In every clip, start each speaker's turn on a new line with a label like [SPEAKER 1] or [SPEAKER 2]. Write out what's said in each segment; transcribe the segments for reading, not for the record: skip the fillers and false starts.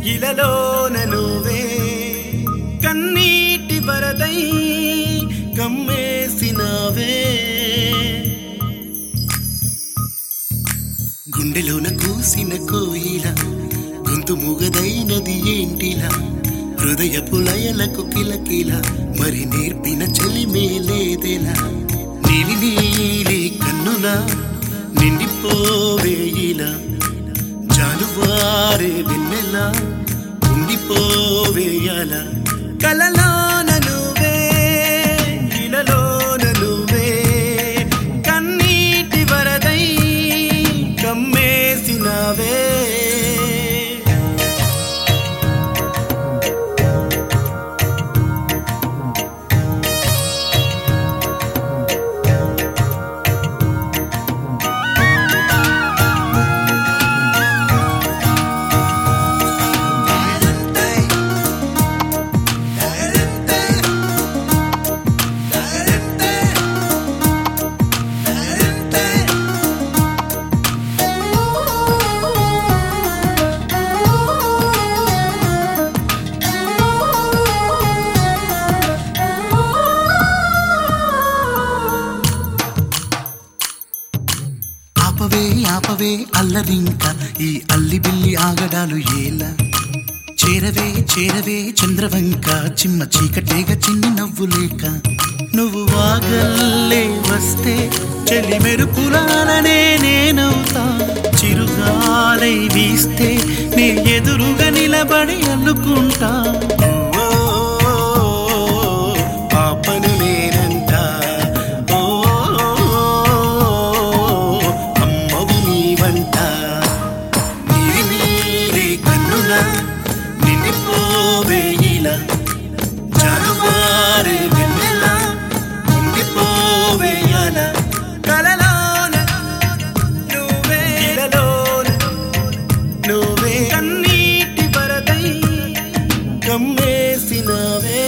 [SPEAKER 1] ఇలలోన నువ్వే కన్నీటి వరదై కమ్మేసినావే గుండెలోన కూసిన కోయిల గొంతు మూగదైనది ఏంటిలా హృదయపు లయలకు కిలకిల మరి నేర్పిన చలిమే లేదెలా నీలి నీలి కన్నుల నిండిపోవే ఇలా జాలువారే వెన్నెల ఉండిపోవేయాల కలలోన నువ్వే ఇలలోన నువ్వే కన్నీటి వరదై కమ్మేసినావే ఆపవే అల్లరింక ఈ అల్లి బిల్లి ఆగడాలు ఏలా చేరవే చంద్రవంక చిమ్మ చీకటేగ చిన్ని నవ్వులేక నువ్వు వాగల్లే వస్తే చెలి మెరుపులాలనే నేనవుతా చిరుగాలై వీస్తే నీ ఎదురుగా నిలబడి అల్లుకుంటా పాపను నేనంట జాలువారే వెన్నెల ఉండిపోవేయాల కలలోన నువ్వే ఇలలోన నువ్వే కన్నీటి వరదై కమ్మేసినావే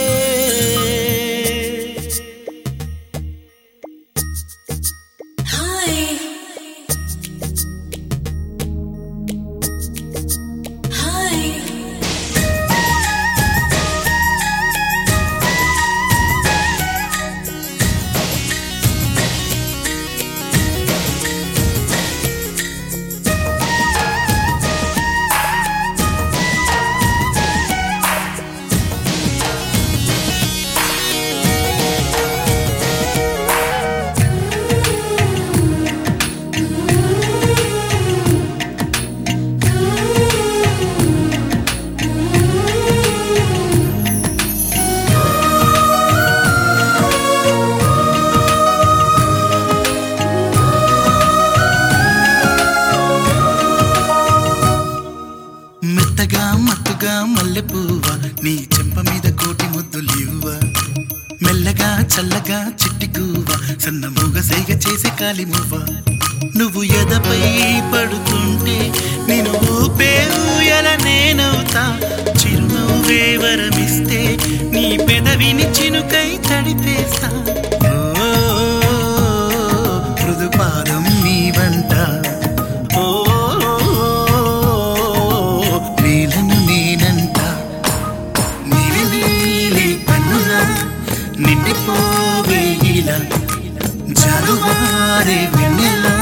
[SPEAKER 1] మత్తుగా మల్లెపువ్వా నీ చెంప మీద కోటి ముద్దులివ్వా మెల్లగా చల్లగా చిట్టి గువ్వా సన్న మూగ సైగ చేసే కాలిమువ్వా నువ్వు ఎదపై పడుతుంటే నేను ఊపే ఊయల నేనవుతా చిరునవ్వే వరమిస్తే నీ పెదవిని చినుకై తడిపేస్తా మృదుపాదం నీ వంట నిండిపోవే ఇలా జాలువారే వెన్నెల